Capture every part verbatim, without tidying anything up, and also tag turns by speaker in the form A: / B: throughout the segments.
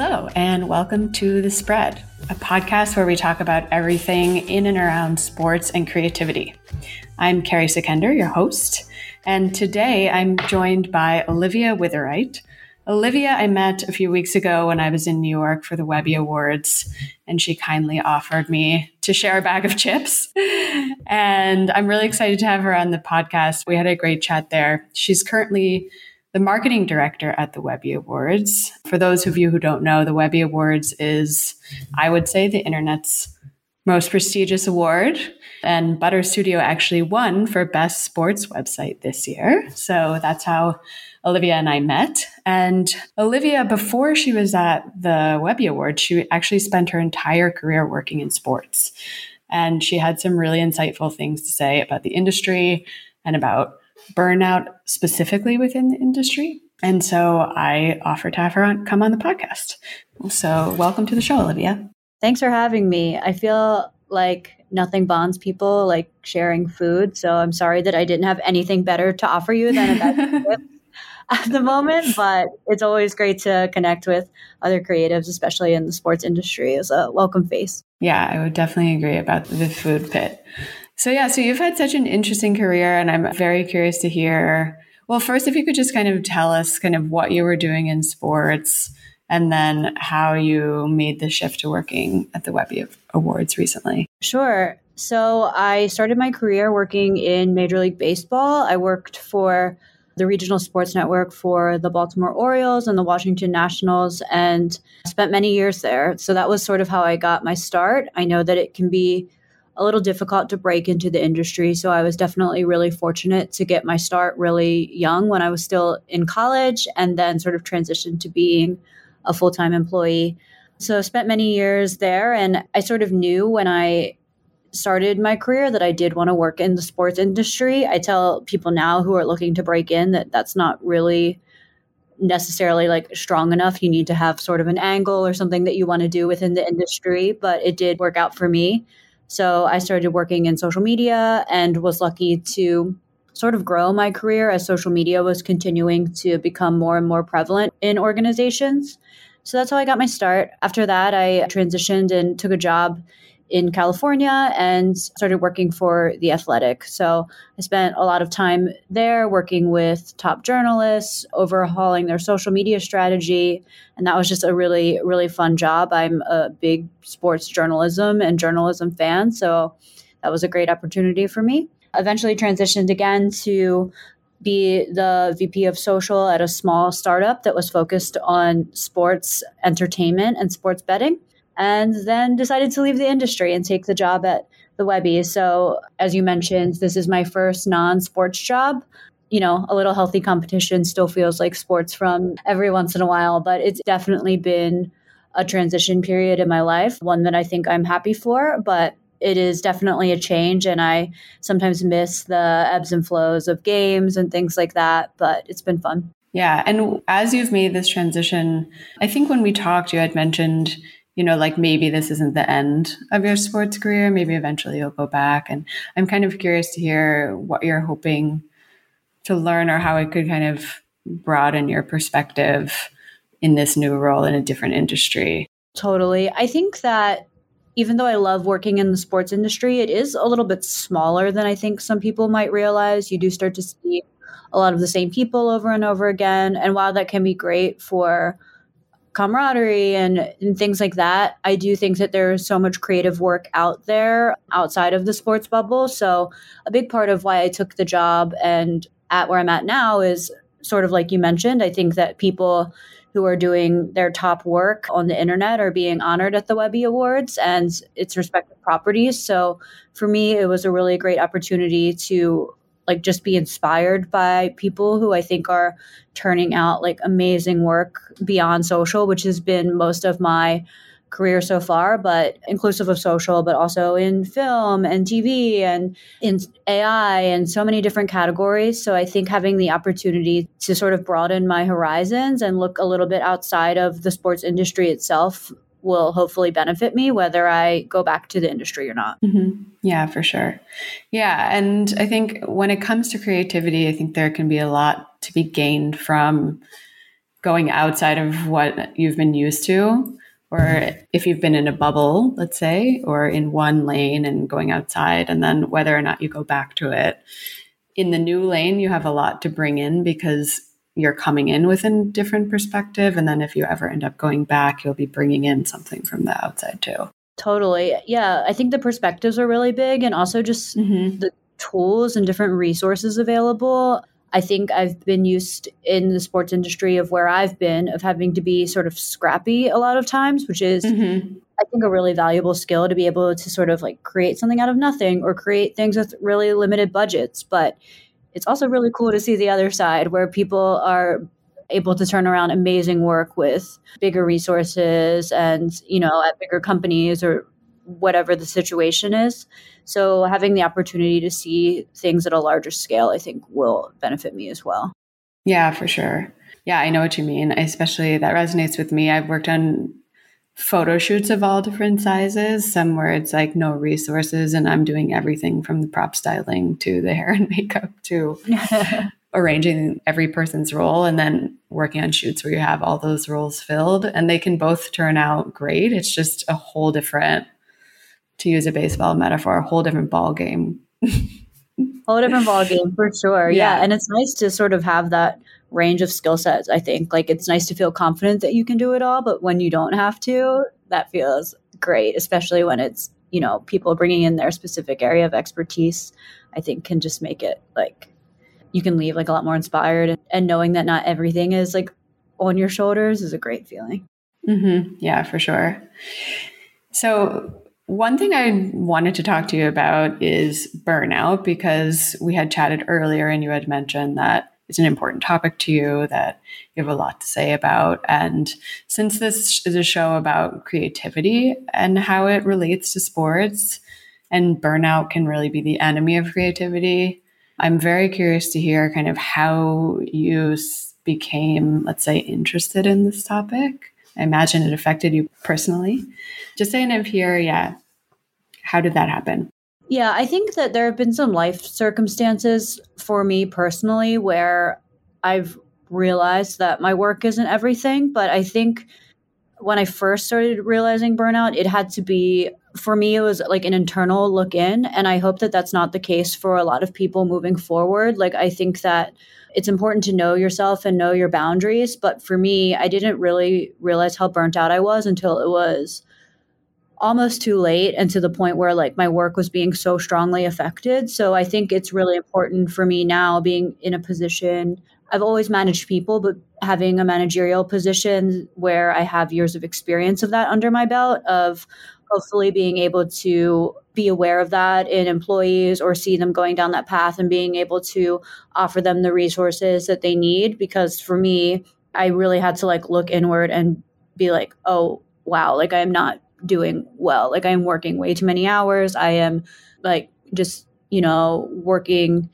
A: Hello, and welcome to The Spread, a podcast where we talk about everything in and around sports and creativity. I'm Carrie Sekender, your host, and today I'm joined by Olivia Witherite. Olivia I met a few weeks ago when I was in New York for the Webby Awards, and she kindly offered me to share a bag of chips. And I'm really excited to have her on the podcast. We had a great chat there. She's currently the marketing director at the Webby Awards. For those of you who don't know, the Webby Awards is, I would say, the internet's most prestigious award. And Butter Studio actually won for Best Sports Website this year. So that's how Olivia and I met. And Olivia, before she was at the Webby Awards, she actually spent her entire career working in sports. And she had some really insightful things to say about the industry and about burnout specifically within the industry. And so I offered to have her on, come on the podcast. So welcome to the show, Olivia.
B: Thanks for having me. I feel like nothing bonds people like sharing food. So I'm sorry that I didn't have anything better to offer you than a bag of chips at the moment, but it's always great to connect with other creatives, especially in the sports industry, as a welcome face.
A: Yeah, I would definitely agree about the food pit. So yeah, so you've had such an interesting career, and I'm very curious to hear, well, first, if you could just kind of tell us kind of what you were doing in sports and then how you made the shift to working at the Webby Awards recently.
B: Sure. So I started my career working in Major League Baseball. I worked for the regional sports network for the Baltimore Orioles and the Washington Nationals and spent many years there. So that was sort of how I got my start. I know that it can be a little difficult to break into the industry. So I was definitely really fortunate to get my start really young when I was still in college and then sort of transitioned to being a full-time employee. So I spent many years there, and I sort of knew when I started my career that I did want to work in the sports industry. I tell people now who are looking to break in that that's not really necessarily like strong enough. You need to have sort of an angle or something that you want to do within the industry, but it did work out for me. So I started working in social media and was lucky to sort of grow my career as social media was continuing to become more and more prevalent in organizations. So that's how I got my start. After that, I transitioned and took a job in California and started working for The Athletic. So I spent a lot of time there working with top journalists, overhauling their social media strategy. And that was just a really, really fun job. I'm a big sports journalism and journalism fan. So that was a great opportunity for me. Eventually transitioned again to be the V P of social at a small startup that was focused on sports entertainment and sports betting. And then decided to leave the industry and take the job at the Webby. So as you mentioned, this is my first non-sports job. You know, a little healthy competition still feels like sports from every once in a while, but it's definitely been a transition period in my life, one that I think I'm happy for, but it is definitely a change. And I sometimes miss the ebbs and flows of games and things like that, but it's been fun.
A: Yeah. And as you've made this transition, I think when we talked, you had mentioned, you know, like maybe this isn't the end of your sports career. Maybe eventually you'll go back. And I'm kind of curious to hear what you're hoping to learn or how it could kind of broaden your perspective in this new role in a different industry.
B: Totally. I think that even though I love working in the sports industry, it is a little bit smaller than I think some people might realize. You do start to see a lot of the same people over and over again. And while that can be great for camaraderie and, and things like that, I do think that there's so much creative work out there outside of the sports bubble. So a big part of why I took the job and at where I'm at now is sort of like you mentioned. I think that people who are doing their top work on the internet are being honored at the Webby Awards and its respective properties. So for me, it was a really great opportunity to like just be inspired by people who I think are turning out like amazing work beyond social, which has been most of my career so far, but inclusive of social, but also in film and T V and in A I and so many different categories. So I think having the opportunity to sort of broaden my horizons and look a little bit outside of the sports industry itself will hopefully benefit me, whether I go back to the industry or not.
A: Mm-hmm. Yeah, for sure. Yeah. And I think when it comes to creativity, I think there can be a lot to be gained from going outside of what you've been used to, or if you've been in a bubble, let's say, or in one lane and going outside, and then whether or not you go back to it. In the new lane, you have a lot to bring in because you're coming in with a different perspective. And then if you ever end up going back, you'll be bringing in something from the outside too.
B: Totally. Yeah. I think the perspectives are really big, and also just mm-hmm. the tools and different resources available. I think I've been used in the sports industry of where I've been of having to be sort of scrappy a lot of times, which is, mm-hmm. I think, a really valuable skill to be able to sort of like create something out of nothing or create things with really limited budgets. But it's also really cool to see the other side where people are able to turn around amazing work with bigger resources and, you know, at bigger companies or whatever the situation is. So having the opportunity to see things at a larger scale, I think, will benefit me as well.
A: Yeah, for sure. Yeah, I know what you mean. Especially that resonates with me. I've worked on photo shoots of all different sizes, some where it's like no resources and I'm doing everything from the prop styling to the hair and makeup to arranging every person's role, and then working on shoots where you have all those roles filled, and they can both turn out great. It's just a whole different, to use a baseball metaphor, a whole different ball game.
B: Whole different ball game for sure. Yeah. yeah. And it's nice to sort of have that range of skill sets. I think like it's nice to feel confident that you can do it all, but when you don't have to, that feels great, especially when it's, you know, people bringing in their specific area of expertise, I think can just make it like, you can leave like a lot more inspired, and, and knowing that not everything is like on your shoulders is a great feeling.
A: Mm-hmm. Yeah, for sure. So one thing I wanted to talk to you about is burnout, because we had chatted earlier and you had mentioned that it's an important topic to you, that you have a lot to say about. And since this is a show about creativity and how it relates to sports, and burnout can really be the enemy of creativity, I'm very curious to hear kind of how you became, let's say, interested in this topic. I imagine it affected you personally. Just saying of here, yeah. How did that happen?
B: Yeah, I think that there have been some life circumstances for me personally where I've realized that my work isn't everything. But I think when I first started realizing burnout, it had to be, for me, it was like an internal look in. And I hope that that's not the case for a lot of people moving forward. Like, I think that it's important to know yourself and know your boundaries. But for me, I didn't really realize how burnt out I was until it was almost too late, and to the point where like my work was being so strongly affected. So I think it's really important for me now, being in a position, I've always managed people, but having a managerial position where I have years of experience of that under my belt, of hopefully being able to be aware of that in employees or see them going down that path and being able to offer them the resources that they need. Because for me, I really had to like look inward and be like, oh, wow, like I am not doing well. Like I'm working way too many hours. I am like just, you know, working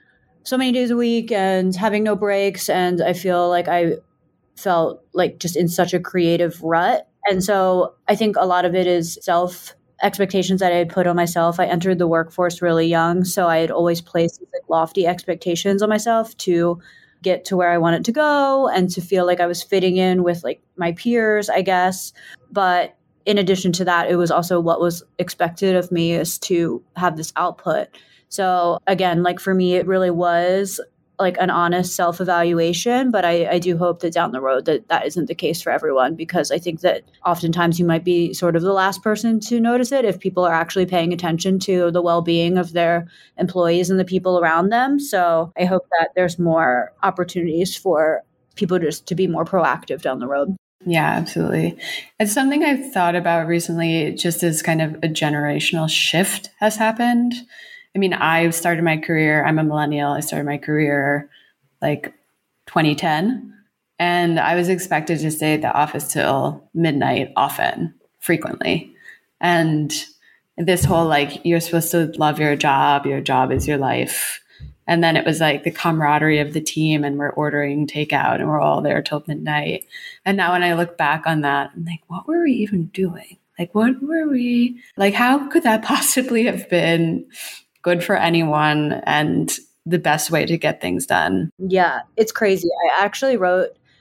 B: so many days a week and having no breaks. And I feel like I felt like just in such a creative rut. And so I think a lot of it is self expectations that I had put on myself. I entered the workforce really young. So I had always placed these, like, lofty expectations on myself to get to where I wanted to go and to feel like I was fitting in with like my peers, I guess. But in addition to that, it was also what was expected of me is to have this output. So again, like for me, it really was like an honest self-evaluation, but I, I do hope that down the road that that isn't the case for everyone, because I think that oftentimes you might be sort of the last person to notice it if people are actually paying attention to the well-being of their employees and the people around them. So I hope that there's more opportunities for people just to be more proactive down the road.
A: Yeah, absolutely. It's something I've thought about recently, just as kind of a generational shift has happened. I mean, I started my career, I'm a millennial. I started my career like twenty ten, and I was expected to stay at the office till midnight often, frequently. And this whole like, you're supposed to love your job, your job is your life. And then it was like the camaraderie of the team, and we're ordering takeout and we're all there till midnight. And now when I look back on that, I'm like, what were we even doing? Like, what were we, like, how could that possibly have been good for anyone and the best way to get things done?
B: Yeah, it's crazy. I actually wrote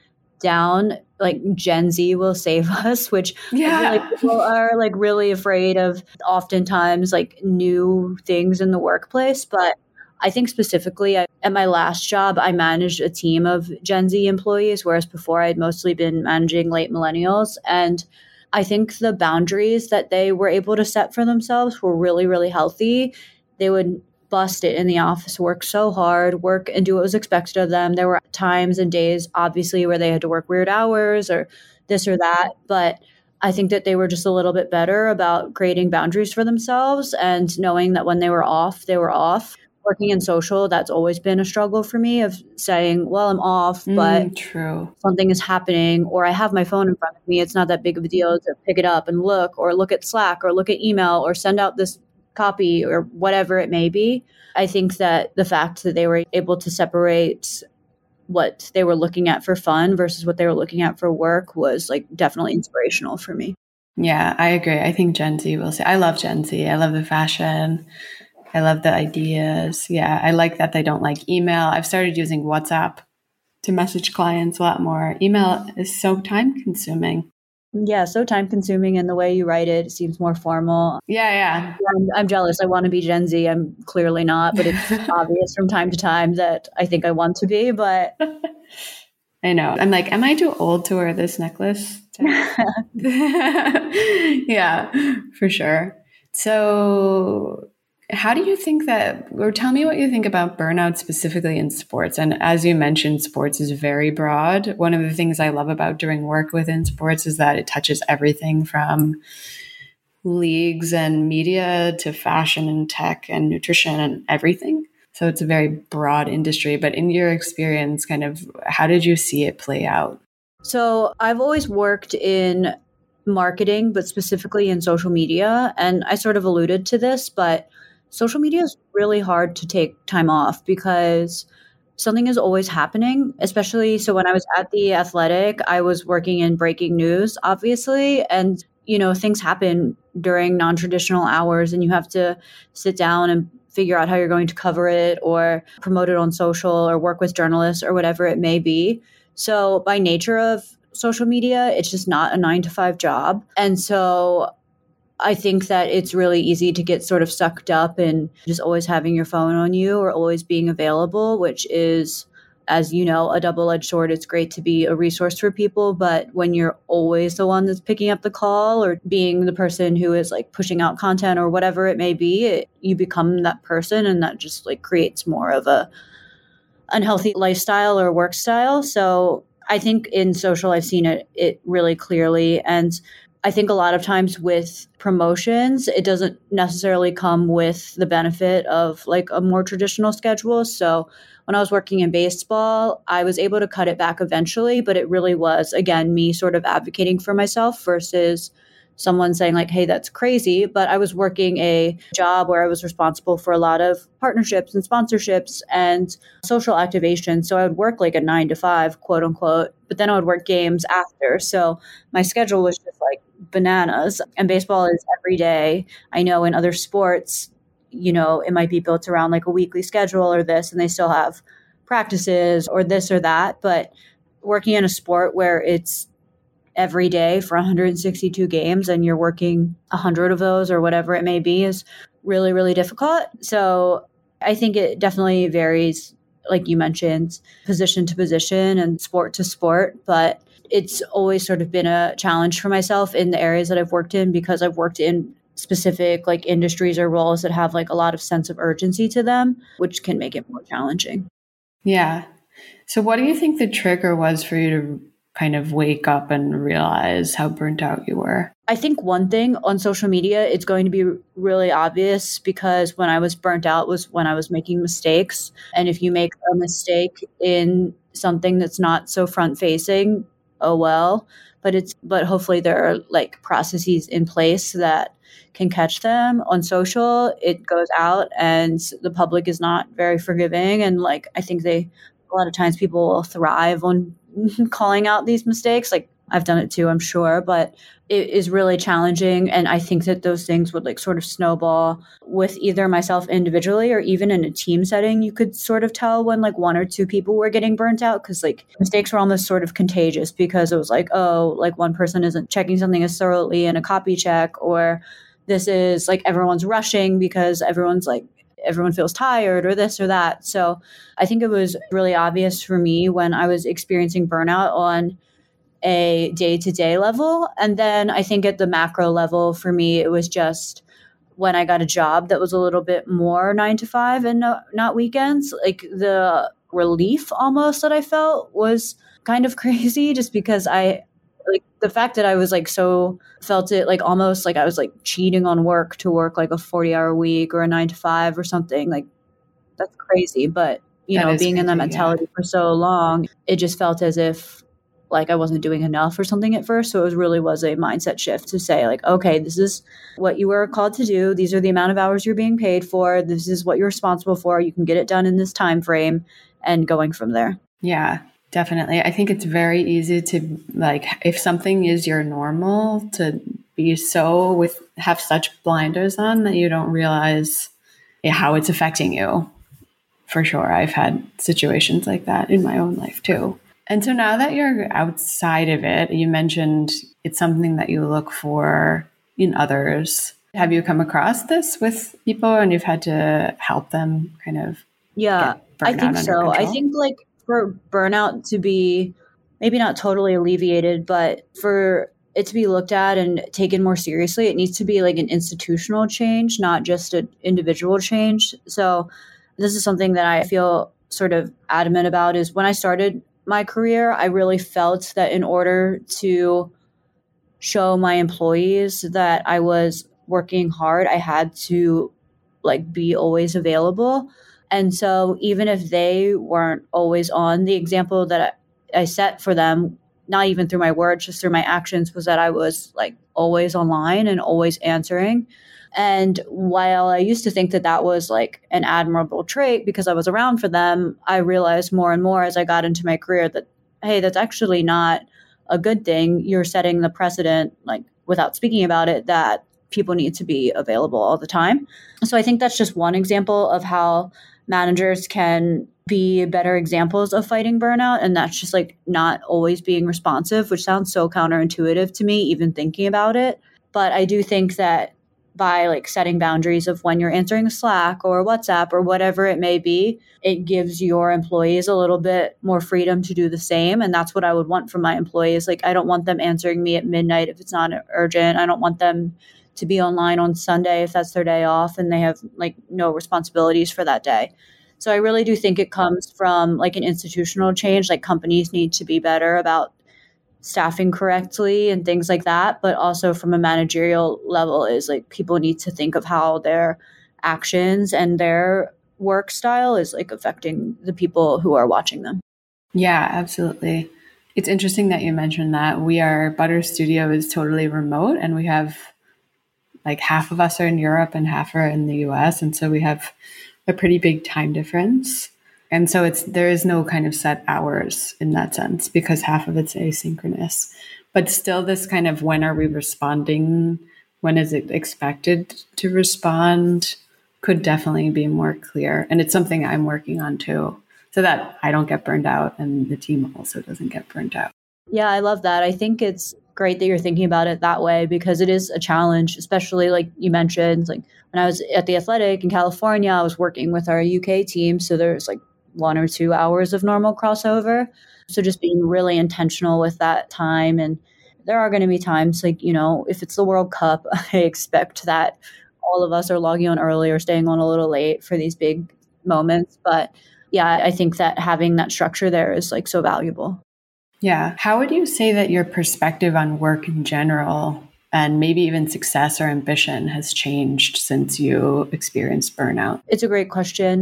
B: down, like Gen Z will save us, which
A: Yeah.
B: I feel like people are like really afraid of oftentimes like new things in the workplace. But I think specifically I, at my last job, I managed a team of Gen Z employees, whereas before I'd mostly been managing late millennials. And I think the boundaries that they were able to set for themselves were really, really healthy. They would bust it in the office, work so hard, work and do what was expected of them. There were times and days, obviously, where they had to work weird hours or this or that. But I think that they were just a little bit better about creating boundaries for themselves and knowing that when they were off, they were off. Working in social, that's always been a struggle for me of saying, well, I'm off, but
A: Mm, true.
B: something is happening, or I have my phone in front of me. It's not that big of a deal to pick it up and look, or look at Slack, or look at email, or send out this copy, or whatever it may be. I think that the fact that they were able to separate what they were looking at for fun versus what they were looking at for work was like definitely inspirational for me.
A: Yeah, I agree. I think Gen Z will say, I love Gen Z. I love the fashion. I love the ideas. Yeah, I like that they don't like email. I've started using WhatsApp to message clients a lot more. Email is so time consuming.
B: Yeah, so time consuming, and the way you write it, it seems more formal.
A: Yeah, yeah.
B: I'm, I'm jealous. I want to be Gen Z. I'm clearly not, but it's obvious from time to time that I think I want to be, but
A: I know. I'm like, am I too old to wear this necklace? Yeah, for sure. So how do you think that, or tell me what you think about burnout specifically in sports? And as you mentioned, sports is very broad. One of the things I love about doing work within sports is that it touches everything from leagues and media to fashion and tech and nutrition and everything. So it's a very broad industry. But in your experience, kind of, how did you see it play out?
B: So I've always worked in marketing, but specifically in social media. And I sort of alluded to this, but social media is really hard to take time off because something is always happening, especially. So when I was at The Athletic, I was working in breaking news, obviously. And, you know, things happen during non-traditional hours and you have to sit down and figure out how you're going to cover it or promote it on social or work with journalists or whatever it may be. So by nature of social media, it's just not a nine to five job. And so I think that it's really easy to get sort of sucked up in just always having your phone on you or always being available, which is, as you know, a double-edged sword. It's great to be a resource for people, but when you're always the one that's picking up the call or being the person who is like pushing out content or whatever it may be, it, you become that person, and that just like creates more of a unhealthy lifestyle or work style. So I think in social, I've seen it, it really clearly. And I think a lot of times with promotions, it doesn't necessarily come with the benefit of like a more traditional schedule. So when I was working in baseball, I was able to cut it back eventually, but it really was, again, me sort of advocating for myself versus someone saying like, hey, that's crazy. But I was working a job where I was responsible for a lot of partnerships and sponsorships and social activation. So I would work like a nine to five, quote unquote, but then I would work games after. So my schedule was just like bananas, and baseball is every day. I know in other sports, you know, it might be built around like a weekly schedule or this, and they still have practices or this or that. But working in a sport where it's every day for one hundred sixty-two games and you're working one hundred of those or whatever it may be is really, really difficult. So I think it definitely varies, like you mentioned, position to position and sport to sport. But it's always sort of been a challenge for myself in the areas that I've worked in because I've worked in specific like industries or roles that have like a lot of sense of urgency to them, which can make it more challenging.
A: Yeah. So what do you think the trigger was for you to kind of wake up and realize how burnt out you were?
B: I think one thing on social media, it's going to be really obvious because when I was burnt out was when I was making mistakes. And if you make a mistake in something that's not so front facing, oh well, but it's, but hopefully there are like processes in place that can catch them. On social, it goes out and the public is not very forgiving. And like, I think they, a lot of times people will thrive on calling out these mistakes. Like I've done it too, I'm sure, but it is really challenging. And I think that those things would like sort of snowball with either myself individually or even in a team setting. You could sort of tell when like one or two people were getting burnt out because like mistakes were almost sort of contagious because it was like, oh, like one person isn't checking something as thoroughly in a copy check, or this is like everyone's rushing because everyone's like, everyone feels tired or this or that. So I think it was really obvious for me when I was experiencing burnout on a day-to-day level. And then I think at the macro level for me, it was just when I got a job that was a little bit more nine to five and no, not weekends, like the relief almost that I felt was kind of crazy just because I like the fact that I was like so felt it like almost like I was like cheating on work to work like a forty hour week or a nine to five or something. Like that's crazy. But you
A: That
B: know,
A: is
B: being in that
A: crazy,
B: mentality
A: yeah.
B: for so long, it just felt as if like I wasn't doing enough or something at first. So it was really was a mindset shift to say like, okay, this is what you were called to do. These are the amount of hours you're being paid for. This is what you're responsible for. You can get it done in this time frame and going from there.
A: Yeah, definitely. I think it's very easy to like, if something is your normal, to be so with, have such blinders on that you don't realize how it's affecting you. For sure. I've had situations like that in my own life too. And so now that you're outside of it, you mentioned it's something that you look for in others. Have you come across this with people and you've had to help them kind of
B: Yeah,
A: get
B: I
A: burnout
B: think
A: under
B: so. I
A: control?
B: think like for burnout to be maybe not totally alleviated, but for it to be looked at and taken more seriously, it needs to be like an institutional change, not just an individual change. So this is something that I feel sort of adamant about is when I started my career, I really felt that in order to show my employees that I was working hard, I had to like be always available. And so even if they weren't always on, the example that I, I set for them, not even through my words, just through my actions, was that I was like always online and always answering. And while I used to think that that was like an admirable trait because I was around for them, I realized more and more as I got into my career that, hey, that's actually not a good thing. You're setting the precedent, like without speaking about it, that people need to be available all the time. So I think that's just one example of how managers can be better examples of fighting burnout. And that's just like not always being responsive, which sounds so counterintuitive to me, even thinking about it. But I do think that by like setting boundaries of when you're answering Slack or WhatsApp or whatever it may be, it gives your employees a little bit more freedom to do the same. And that's what I would want from my employees. Like, I don't want them answering me at midnight if it's not urgent. I don't want them to be online on Sunday if that's their day off and they have like no responsibilities for that day. So I really do think it comes from like an institutional change. Like companies need to be better about staffing correctly and things like that. But also from a managerial level is like people need to think of how their actions and their work style is like affecting the people who are watching them.
A: Yeah, absolutely. It's interesting that you mentioned that. We are, Butter Studio is totally remote and we have like half of us are in Europe and half are in the U S. And so we have a pretty big time difference. And so it's there is no kind of set hours in that sense because half of it's asynchronous. But still this kind of when are we responding, when is it expected to respond could definitely be more clear. And it's something I'm working on too, so that I don't get burned out and the team also doesn't get burned out.
B: Yeah, I love that. I think it's great that you're thinking about it that way because it is a challenge, especially like you mentioned, like when I was at the Athletic in California, I was working with our U K team. So there's like one or two hours of normal crossover. So just being really intentional with that time. And there are going to be times like, you know, if it's the World Cup, I expect that all of us are logging on early or staying on a little late for these big moments. But yeah, I think that having that structure there is like so valuable.
A: Yeah. How would you say that your perspective on work in general and maybe even success or ambition has changed since you experienced burnout?
B: It's a great question.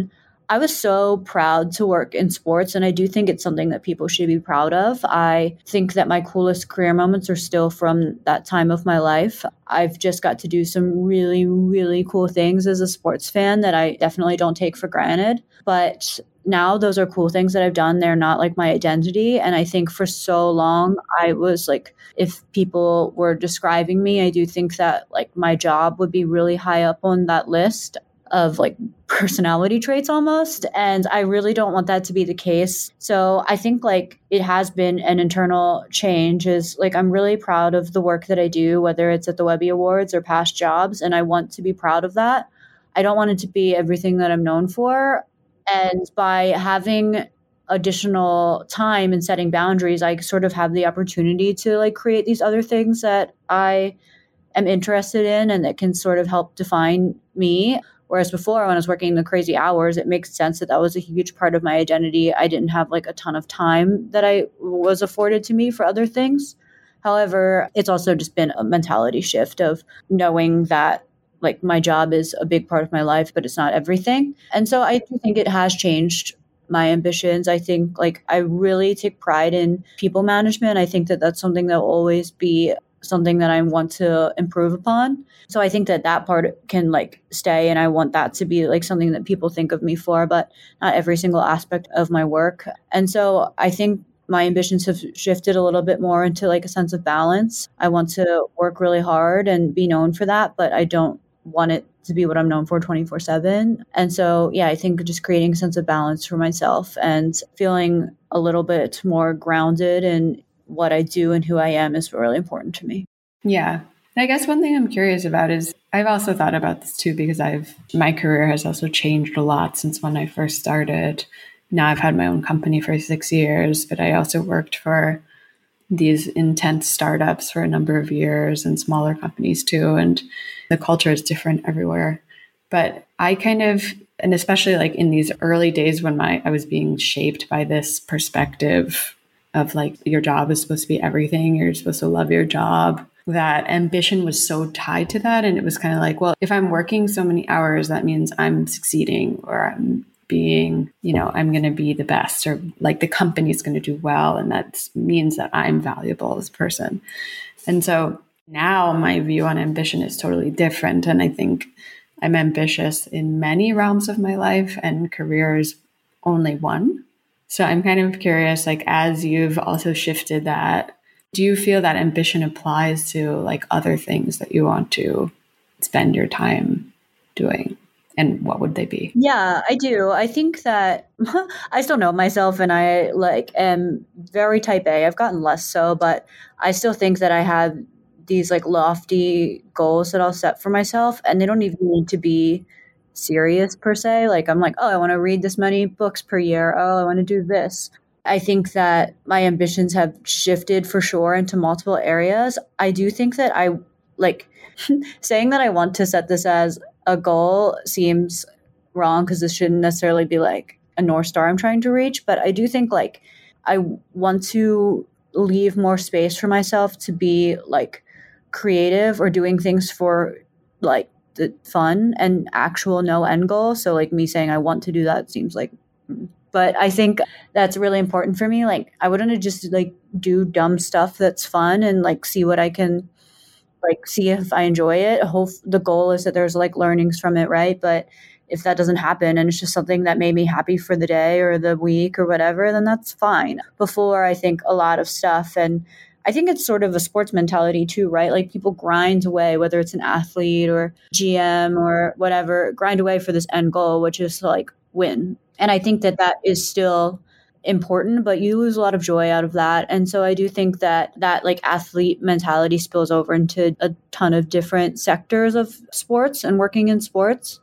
B: I was so proud to work in sports, and I do think it's something that people should be proud of. I think that my coolest career moments are still from that time of my life. I've just got to do some really, really cool things as a sports fan that I definitely don't take for granted. But now those are cool things that I've done. They're not like my identity. And I think for so long, I was like, if people were describing me, I do think that like my job would be really high up on that list of like personality traits almost. And I really don't want that to be the case. So I think like it has been an internal change is like, I'm really proud of the work that I do, whether it's at the Webby Awards or past jobs. And I want to be proud of that. I don't want it to be everything that I'm known for. And by having additional time and setting boundaries, I sort of have the opportunity to like create these other things that I am interested in and that can sort of help define me. Whereas before, when I was working the crazy hours, it makes sense that that was a huge part of my identity. I didn't have like a ton of time that I was afforded to me for other things. However, it's also just been a mentality shift of knowing that like my job is a big part of my life, but it's not everything. And so I do think it has changed my ambitions. I think like I really take pride in people management. I think that that's something that will always be something that I want to improve upon. So I think that that part can like stay, and I want that to be like something that people think of me for, but not every single aspect of my work. And so I think my ambitions have shifted a little bit more into like a sense of balance. I want to work really hard and be known for that, but I don't want it to be what I'm known for twenty-four seven. And so, yeah, I think just creating a sense of balance for myself and feeling a little bit more grounded in what I do and who I am is really important to me.
A: Yeah. I guess one thing I'm curious about is I've also thought about this too, because I've, my career has also changed a lot since when I first started. Now I've had my own company for six years, but I also worked for these intense startups for a number of years and smaller companies too. And the culture is different everywhere. But I kind of, and especially like in these early days when my, I was being shaped by this perspective of like, your job is supposed to be everything. You're supposed to love your job. That ambition was so tied to that. And it was kind of like, well, if I'm working so many hours, that means I'm succeeding or I'm being, you know, I'm going to be the best, or like the company's going to do well. And that means that I'm valuable as a person. And so now my view on ambition is totally different. And I think I'm ambitious in many realms of my life, and career is only one. So I'm kind of curious, like, as you've also shifted that, do you feel that ambition applies to like other things that you want to spend your time doing? And what would they be?
B: Yeah, I do. I think that I still know myself, and I like am very type A. I've gotten less so, but I still think that I have these like lofty goals that I'll set for myself, and they don't even need to be serious per se. Like I'm like, oh, I want to read this many books per year. Oh, I want to do this. I think that my ambitions have shifted for sure into multiple areas. I do think that I like saying that I want to set this as a goal seems wrong, because this shouldn't necessarily be like a North Star I'm trying to reach. But I do think like I want to leave more space for myself to be like creative or doing things for like the fun and actual no end goal. So like me saying I want to do that seems like, but I think that's really important for me. Like I wouldn't just like do dumb stuff that's fun and like see what I can like see if I enjoy it. Hope the goal is that there's like learnings from it, right? But if that doesn't happen and it's just something that made me happy for the day or the week or whatever, then that's fine. Before, I think a lot of stuff, and I think it's sort of a sports mentality too, right? Like people grind away, whether it's an athlete or G M or whatever, grind away for this end goal, which is to like win. And I think that that is still important, but you lose a lot of joy out of that. And so I do think that that like athlete mentality spills over into a ton of different sectors of sports and working in sports.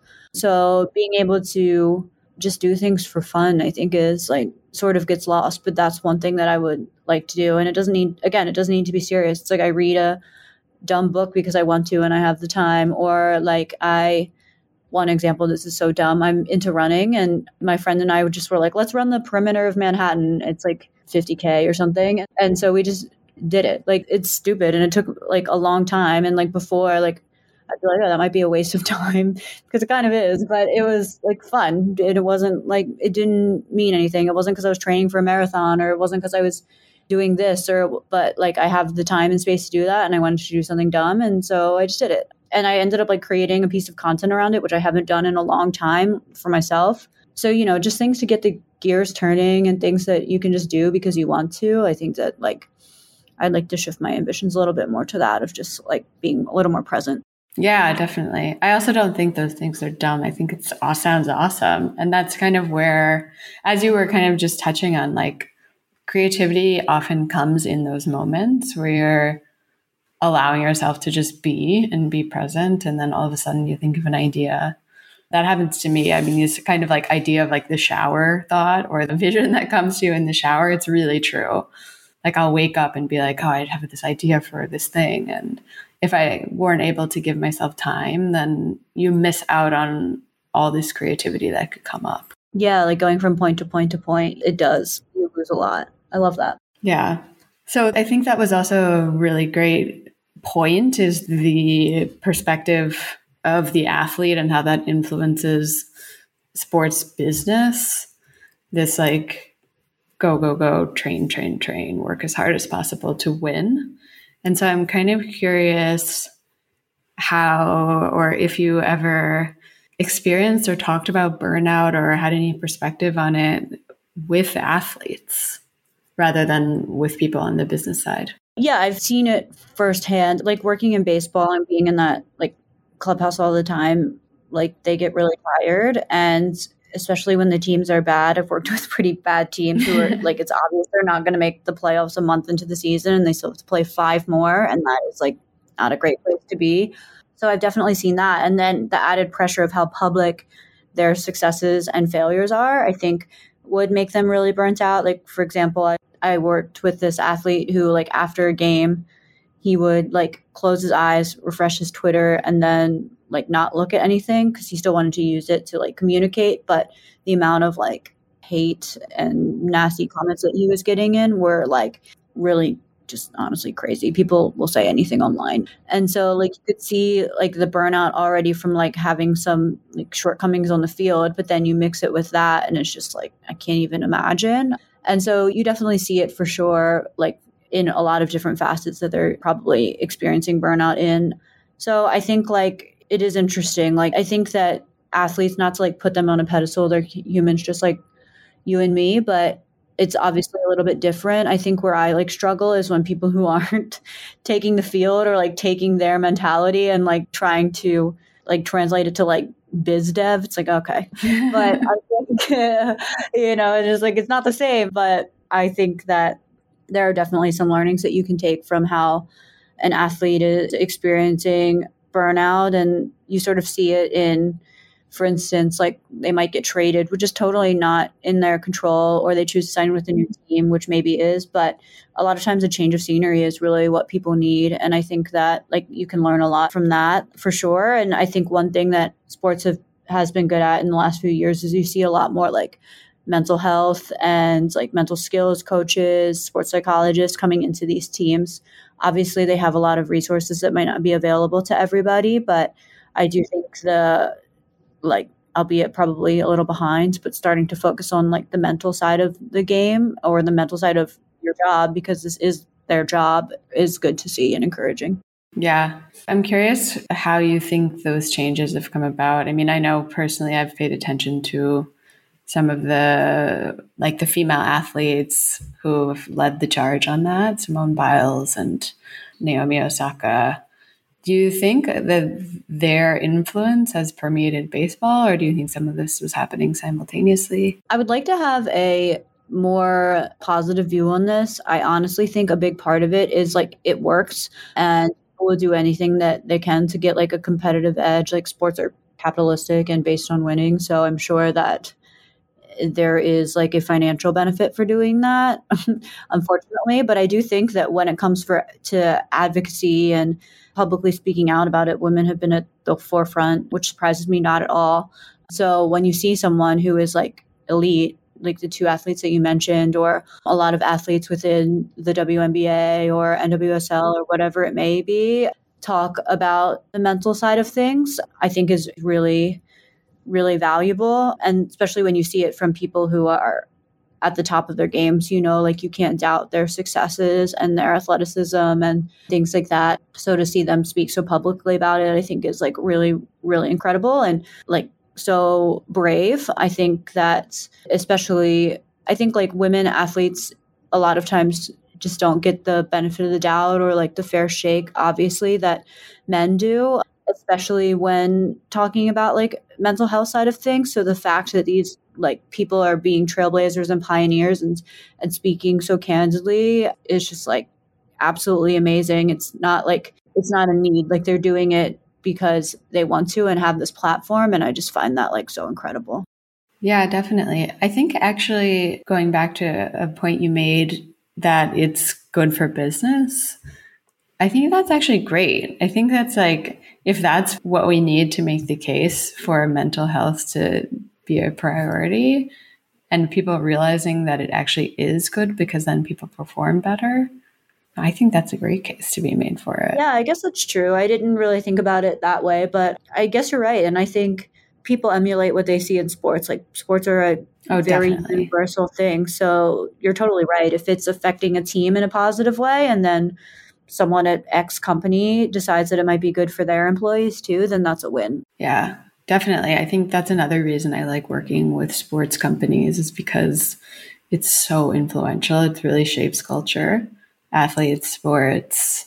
B: So being able to just do things for fun, I think is like sort of gets lost, but that's one thing that I would like to do. And it doesn't need, again, it doesn't need to be serious. It's like I read a dumb book because I want to and I have the time, or like I, one example, this is so dumb. I'm into running, and my friend and I just were like, let's run the perimeter of Manhattan. It's like fifty K or something. And so we just did it. Like, it's stupid. And it took like a long time. And like before, like I'd be like, oh, that might be a waste of time because it kind of is, but it was like fun. It wasn't like, it didn't mean anything. It wasn't because I was training for a marathon, or it wasn't because I was doing this, or, but like I have the time and space to do that. And I wanted to do something dumb. And so I just did it. And I ended up like creating a piece of content around it, which I haven't done in a long time for myself. So, you know, just things to get the gears turning and things that you can just do because you want to. I think that like, I'd like to shift my ambitions a little bit more to that of just like being a little more present.
A: Yeah, definitely. I also don't think those things are dumb. I think it's all sounds awesome. And that's kind of where, as you were kind of just touching on, like creativity often comes in those moments where you're allowing yourself to just be and be present. And then all of a sudden you think of an idea. That happens to me. I mean, this kind of like idea of like the shower thought or the vision that comes to you in the shower. It's really true. Like I'll wake up and be like, oh, I'd have this idea for this thing. And if I weren't able to give myself time, then you miss out on all this creativity that could come up.
B: Yeah, like going from point to point to point, it does. You lose a lot. I love that.
A: Yeah. So I think that was also a really great point, is the perspective of the athlete and how that influences sports business. This like go, go, go, train, train, train, work as hard as possible to win. And so I'm kind of curious how, or if you ever experienced or talked about burnout or had any perspective on it with athletes rather than with people on the business side.
B: Yeah, I've seen it firsthand, like working in baseball and being in that like clubhouse all the time. Like they get really tired, and especially when the teams are bad. I've worked with pretty bad teams who are like, it's obvious they're not going to make the playoffs a month into the season and they still have to play five more. And that is like not a great place to be. So I've definitely seen that. And then the added pressure of how public their successes and failures are, I think would make them really burnt out. Like, for example, I, I worked with this athlete who like after a game, he would like close his eyes, refresh his Twitter, and then like not look at anything because he still wanted to use it to like communicate. But the amount of like hate and nasty comments that he was getting in were like really just honestly crazy. People will say anything online. And so like you could see like the burnout already from like having some like shortcomings on the field, but then you mix it with that and it's just like, I can't even imagine. And so you definitely see it for sure, like in a lot of different facets that they're probably experiencing burnout in. So I think like it is interesting. Like I think that athletes, not to like put them on a pedestal, they're humans just like you and me, but it's obviously a little bit different. I think where I like struggle is when people who aren't taking the field or like taking their mentality and like trying to like translate it to like biz dev. It's like, okay. But I think, uh, you know, it's just like, it's not the same, but I think that there are definitely some learnings that you can take from how an athlete is experiencing burnout. And you sort of see it in, for instance, like they might get traded, which is totally not in their control, or they choose to sign with a new team, which maybe is. But a lot of times a change of scenery is really what people need. And I think that like you can learn a lot from that for sure. And I think one thing that sports have has been good at in the last few years is you see a lot more like mental health and like mental skills coaches, sports psychologists coming into these teams. Obviously, they have a lot of resources that might not be available to everybody, but I do think the like, albeit probably a little behind, but starting to focus on like the mental side of the game or the mental side of your job, because this is their job, is good to see and encouraging.
A: Yeah. I'm curious how you think those changes have come about. I mean, I know personally I've paid attention to some of the, like the female athletes who have led the charge on that, Simone Biles and Naomi Osaka. Do you think that their influence has permeated baseball, or do you think some of this was happening simultaneously?
B: I would like to have a more positive view on this. I honestly think a big part of it is like it works and people will do anything that they can to get like a competitive edge. Like sports are capitalistic and based on winning. So I'm sure that there is like a financial benefit for doing that, unfortunately. But I do think that when it comes for to advocacy and publicly speaking out about it, women have been at the forefront, which surprises me not at all. So when you see someone who is like elite, like the two athletes that you mentioned, or a lot of athletes within the W N B A or N W S L or whatever it may be, talk about the mental side of things, I think is really, really valuable. And especially when you see it from people who are at the top of their games, you know, like you can't doubt their successes and their athleticism and things like that. So to see them speak so publicly about it, I think is like really, really incredible and like so brave. I think that especially, I think like women athletes a lot of times just don't get the benefit of the doubt or like the fair shake, obviously, that men do, especially when talking about like mental health side of things. So the fact that these like people are being trailblazers and pioneers and and speaking so candidly is just like absolutely amazing. It's not like it's not a need, like they're doing it because they want to and have this platform. And I just find that like so incredible.
A: Yeah, definitely. I think actually going back to a point you made that it's good for business, I think that's actually great. I think that's like, if that's what we need to make the case for mental health to be a priority and people realizing that it actually is good because then people perform better, I think that's a great case to be made for it.
B: Yeah, I guess that's true. I didn't really think about it that way, but I guess you're right. And I think people emulate what they see in sports. Like sports are a
A: oh,
B: very
A: definitely.
B: universal thing. So you're totally right. If it's affecting a team in a positive way and then someone at X company decides that it might be good for their employees too, then that's a win.
A: Yeah, definitely. I think that's another reason I like working with sports companies is because it's so influential. It really shapes culture, athletes, sports.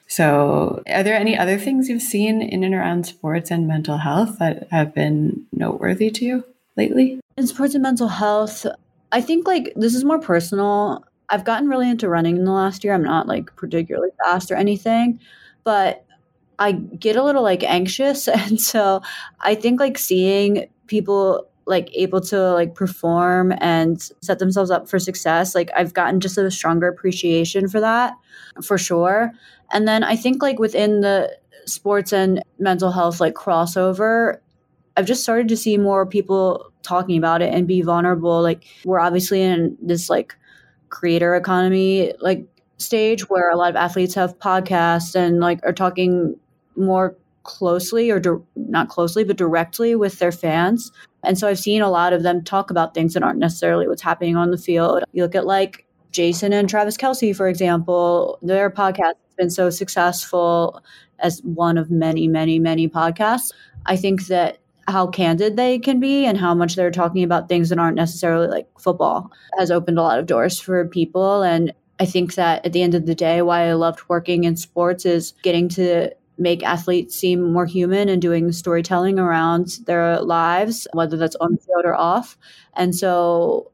A: So are there any other things you've seen in and around sports and mental health that have been noteworthy to you lately?
B: In sports and mental health, I think like this is more personal. I've gotten really into running in the last year. I'm not like particularly fast or anything, but I get a little like anxious. And so I think like seeing people like able to like perform and set themselves up for success, like I've gotten just a stronger appreciation for that for sure. And then I think like within the sports and mental health like crossover, I've just started to see more people talking about it and be vulnerable. Like we're obviously in this like creator economy like stage where a lot of athletes have podcasts and like are talking more closely or di- not closely, but directly with their fans. And so I've seen a lot of them talk about things that aren't necessarily what's happening on the field. You look at like Jason and Travis Kelce, for example, their podcast has been so successful as one of many, many, many podcasts. I think that how candid they can be and how much they're talking about things that aren't necessarily like football has opened a lot of doors for people. And I think that at the end of the day, why I loved working in sports is getting to make athletes seem more human and doing storytelling around their lives, whether that's on the field or off. And so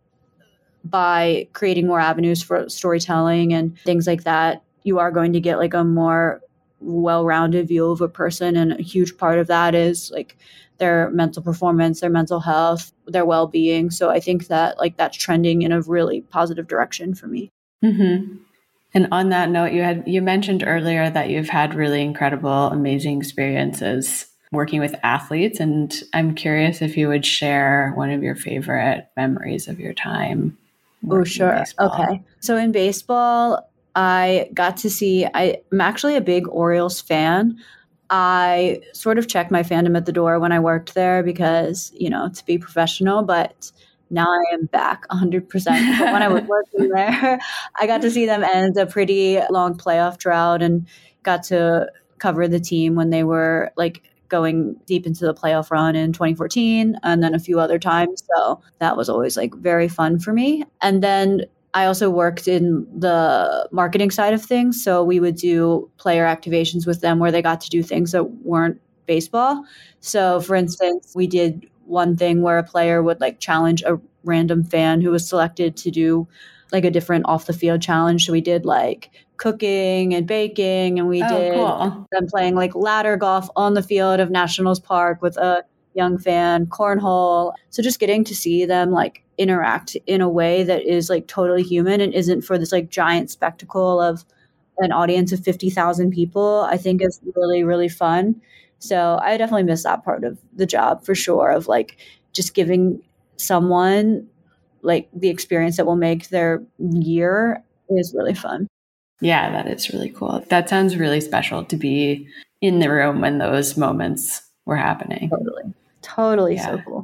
B: by creating more avenues for storytelling and things like that, you are going to get like a more well-rounded view of a person. And a huge part of that is like their mental performance, their mental health, their well-being. So I think that like that's trending in a really positive direction for me.
A: Mm-hmm. And on that note, you had you mentioned earlier that you've had really incredible, amazing experiences working with athletes. And I'm curious if you would share one of your favorite memories of your time.
B: Oh, sure. Okay. So in baseball, I got to see, I, I'm actually a big Orioles fan. I sort of checked my fandom at the door when I worked there because, you know, to be professional, but now I am back one hundred percent. But when I was working there, I got to see them end a pretty long playoff drought and got to cover the team when they were like going deep into the playoff run in twenty fourteen and then a few other times. So that was always like very fun for me. And then I also worked in the marketing side of things. So we would do player activations with them where they got to do things that weren't baseball. So for instance, we did one thing where a player would like challenge a random fan who was selected to do like a different off the field challenge. So we did like cooking and baking, and we
A: oh,
B: did
A: cool.
B: them playing like ladder golf on the field of Nationals Park with a young fan, cornhole. So just getting to see them like interact in a way that is like totally human and isn't for this like giant spectacle of an audience of fifty thousand people, I think is really, really fun. So I definitely miss that part of the job for sure, of like just giving someone like the experience that will make their year is really fun.
A: Yeah, that is really cool. That sounds really special to be in the room when those moments were happening.
B: Totally. Totally.
A: Yeah.
B: So cool.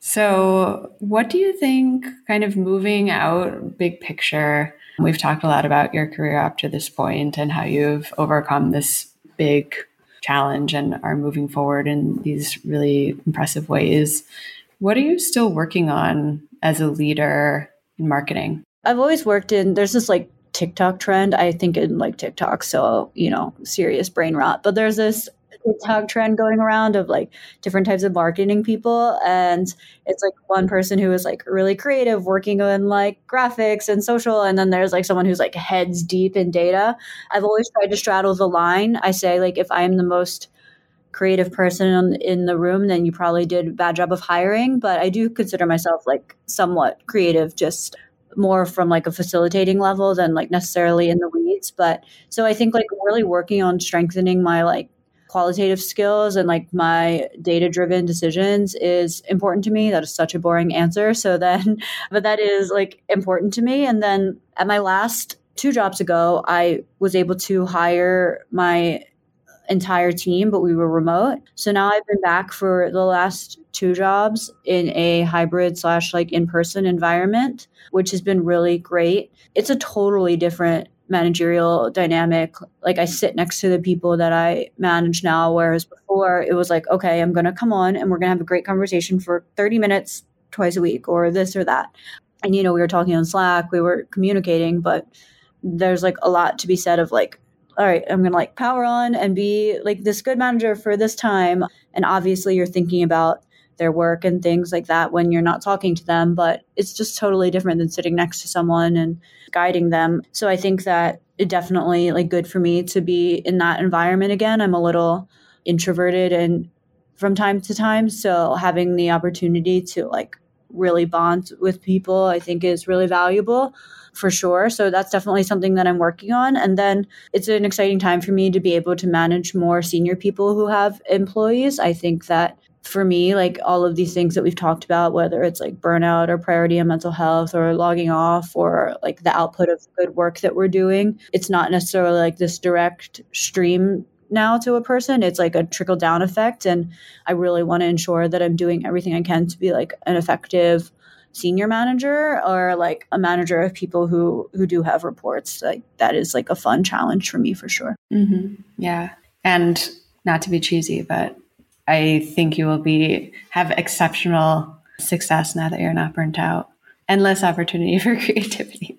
A: So what do you think, kind of moving out big picture? We've talked a lot about your career up to this point and how you've overcome this big challenge and are moving forward in these really impressive ways. What are you still working on as a leader in marketing?
B: I've always worked in, there's this like TikTok trend, I think in like TikTok, so, you know, serious brain rot, but there's this TikTok trend going around of like different types of marketing people. And it's like one person who is like really creative working on like graphics and social. And then there's like someone who's like heads deep in data. I've always tried to straddle the line. I say like, if I'm the most creative person in the room, then you probably did a bad job of hiring. But I do consider myself like somewhat creative, just more from like a facilitating level than like necessarily in the weeds. But so I think like really working on strengthening my like qualitative skills and like my data-driven decisions is important to me. That is such a boring answer. So then, but that is like important to me. And then at my last two jobs ago, I was able to hire my entire team, but we were remote. So now I've been back for the last two jobs in a hybrid slash like in-person environment, which has been really great. It's a totally different managerial dynamic. Like I sit next to the people that I manage now, whereas before it was like, okay, I'm going to come on and we're going to have a great conversation for thirty minutes twice a week or this or that. And, you know, we were talking on Slack, we were communicating, but there's like a lot to be said of like, all right, I'm going to like power on and be like this good manager for this time. And obviously you're thinking about their work and things like that when you're not talking to them, but it's just totally different than sitting next to someone and guiding them. So I think that it definitely like good for me to be in that environment again. I'm a little introverted and from time to time. So having the opportunity to like really bond with people, I think is really valuable for sure. So that's definitely something that I'm working on. And then it's an exciting time for me to be able to manage more senior people who have employees. I think that for me, like all of these things that we've talked about, whether it's like burnout or priority on mental health or logging off or like the output of good work that we're doing, it's not necessarily like this direct stream now to a person. It's like a trickle down effect. And I really want to ensure that I'm doing everything I can to be like an effective senior manager or like a manager of people who who do have reports. Like that is like a fun challenge for me for sure.
A: Mm-hmm. Yeah. And not to be cheesy, but I think you will be have exceptional success now that you're not burnt out and less opportunity for creativity.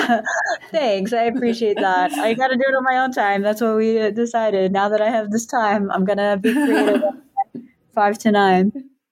B: Thanks. I appreciate that. I got to do it on my own time. That's what we decided. Now that I have this time, I'm going to be creative at five to nine.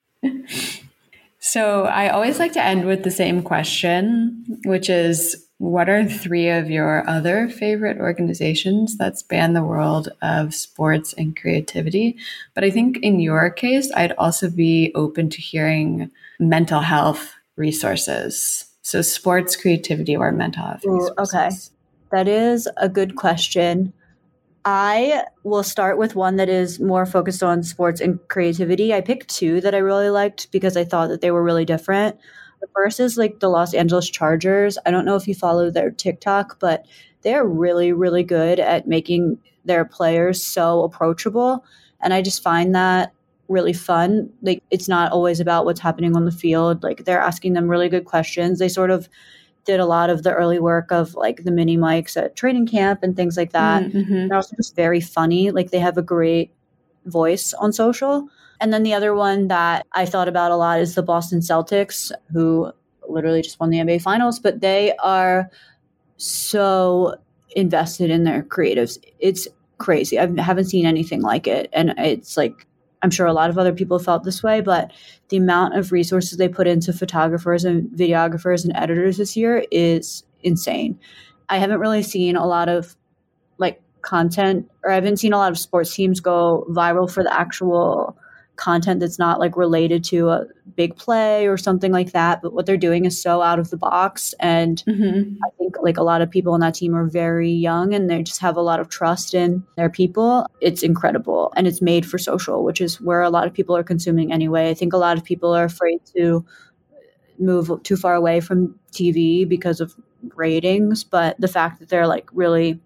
A: So I always like to end with the same question, which is, what are three of your other favorite organizations that span the world of sports and creativity? But I think in your case, I'd also be open to hearing mental health resources. So sports, creativity, or mental health
B: Ooh,
A: resources.
B: Okay. That is a good question. I will start with one that is more focused on sports and creativity. I picked two that I really liked because I thought that they were really different. The first is like the Los Angeles Chargers. I don't know if you follow their TikTok, but they're really, really good at making their players so approachable. And I just find that really fun. Like it's not always about what's happening on the field. Like they're asking them really good questions. They sort of did a lot of the early work of like the mini mics at training camp and things like that.
A: Mm-hmm.
B: They're also just very funny. Like they have a great voice on social. And then the other one that I thought about a lot is the Boston Celtics, who literally just won the N B A Finals, but they are so invested in their creatives. It's crazy. I haven't seen anything like it. And it's like, I'm sure a lot of other people felt this way, but the amount of resources they put into photographers and videographers and editors this year is insane. I haven't really seen a lot of like content, or I haven't seen a lot of sports teams go viral for the actual content that's not like related to a big play or something like that. But what they're doing is so out of the box. And
A: Mm-hmm.
B: I think like a lot of people on that team are very young and they just have a lot of trust in their people. It's incredible. And it's made for social, which is where a lot of people are consuming anyway. I think a lot of people are afraid to move too far away from T V because of ratings. But the fact that they're like really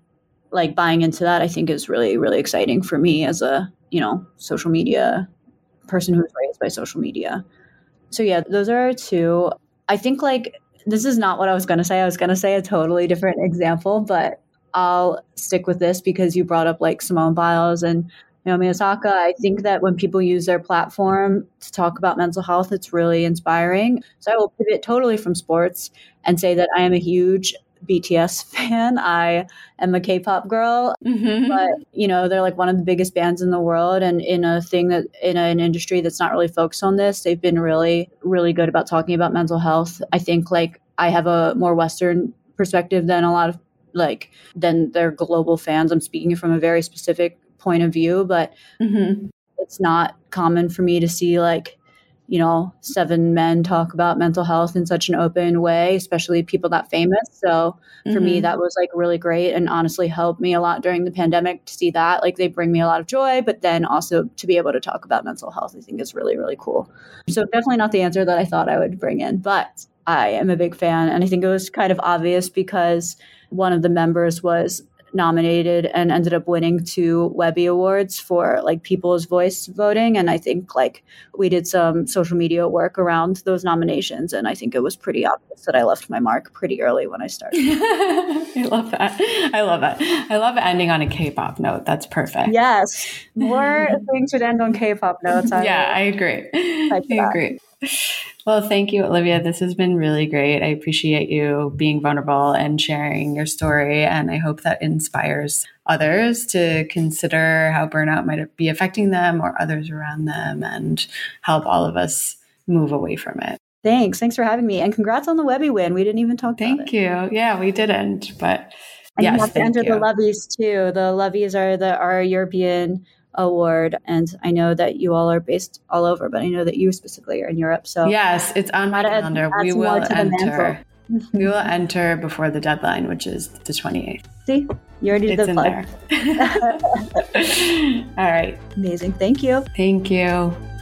B: like buying into that, I think is really, really exciting for me as a, you know, social media person who was raised by social media. So yeah, those are two. I think like, this is not what I was going to say. I was going to say a totally different example, but I'll stick with this because you brought up like Simone Biles and Naomi Osaka. I think that when people use their platform to talk about mental health, it's really inspiring. So I will pivot totally from sports and say that I am a huge B T S fan. I am a K-pop girl,
A: Mm-hmm.
B: but you know, they're like one of the biggest bands in the world. And in a thing that in an industry that's not really focused on this, they've been really, really good about talking about mental health. I think like I have a more Western perspective than a lot of like, than their global fans. I'm speaking from a very specific point of view, but
A: Mm-hmm.
B: it's not common for me to see like, you know, seven men talk about mental health in such an open way, especially people that famous. So for
A: Mm-hmm.
B: me, that was like really great and honestly helped me a lot during the pandemic to see that. Like they bring me a lot of joy, but then also to be able to talk about mental health, I think is really, really cool. So definitely not the answer that I thought I would bring in, but I am a big fan. And I think it was kind of obvious because one of the members was nominated and ended up winning two Webby Awards for like People's Voice voting. And I think like we did some social media work around those nominations. And I think it was pretty obvious that I left my mark pretty early when I started.
A: I love that. I love that. I love ending on a K-pop note. That's perfect.
B: Yes. More things should end on K-pop notes. I
A: yeah, I agree. I
B: that.
A: agree. Well, thank you, Olivia. This has been really great. I appreciate you being vulnerable and sharing your story. And I hope that inspires others to consider how burnout might be affecting them or others around them and help all of us move away from it.
B: Thanks. Thanks for having me. And congrats on the Webby win. We didn't even talk
A: thank
B: about it.
A: Thank you. Yeah, we didn't. But
B: and
A: yes,
B: you have to
A: thank
B: enter
A: you.
B: the Lovies too. The Lovies are the our European award, and I know that you all are based all over, but I know that you specifically are in Europe. So
A: yes, it's on my calendar. Add, add we will enter. We will enter before the deadline, which is the twenty-eighth.
B: See, you already did
A: it's
B: the plug.
A: in there. All right.
B: Amazing. Thank you.
A: Thank you.